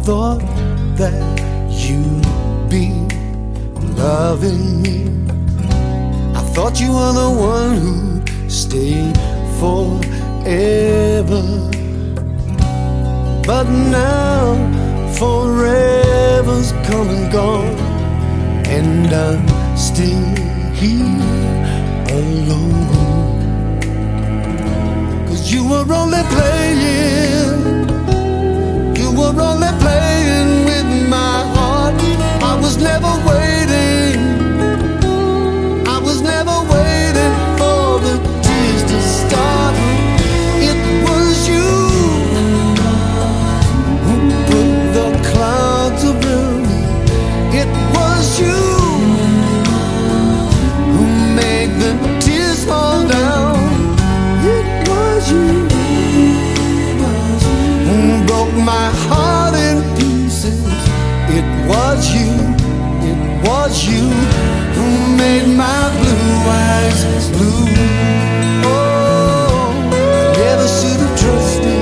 thought that you'd be loving me. I thought you were the one who'd stay forever. But now forever's come and gone, and I'm still here alone. 'Cause you were only playing, you were only playing with my heart. I was never waiting, I was never waiting for the tears to start. It was you who put the clouds around me. It was you who made the tears fall down. It was you who broke my heart in pieces. It was you, it was you who made my blue eyes blue. Oh, I never should have trusted.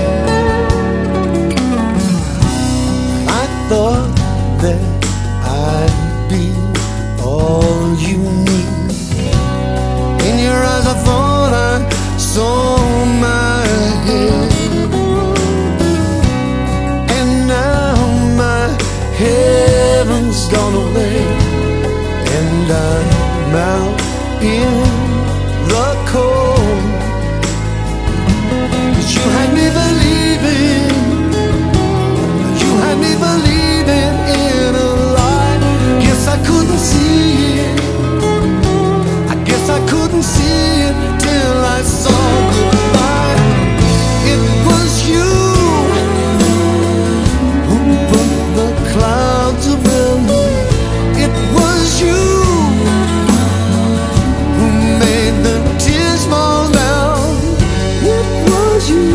I thought that I'd be all you need. In your eyes I thought I saw my head, and now my heaven's gone away, and I'm out in the cold. 'Cause you had me believing, you had me believing in a lie. Guess I couldn't see it, I guess I couldn't see it till I saw goodbye. It was you who put the clouds around me. It was you who made the tears fall down. It was you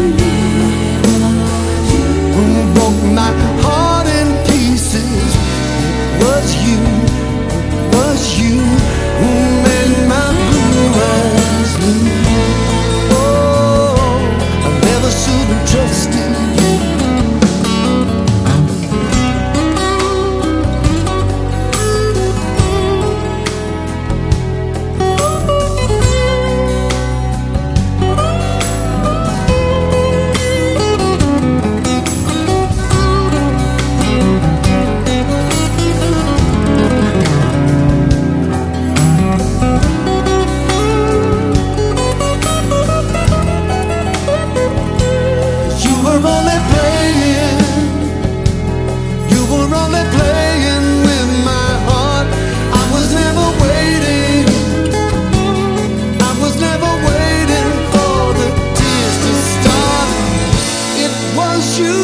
who broke my heart in pieces. It was you, it was you who made my blue eyes blue. Oh, I never should have trusted you. You were only playing, you were only playing with my heart. I was never waiting, I was never waiting for the tears to start. It was you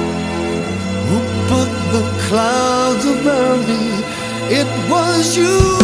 who put the clouds around me. It was you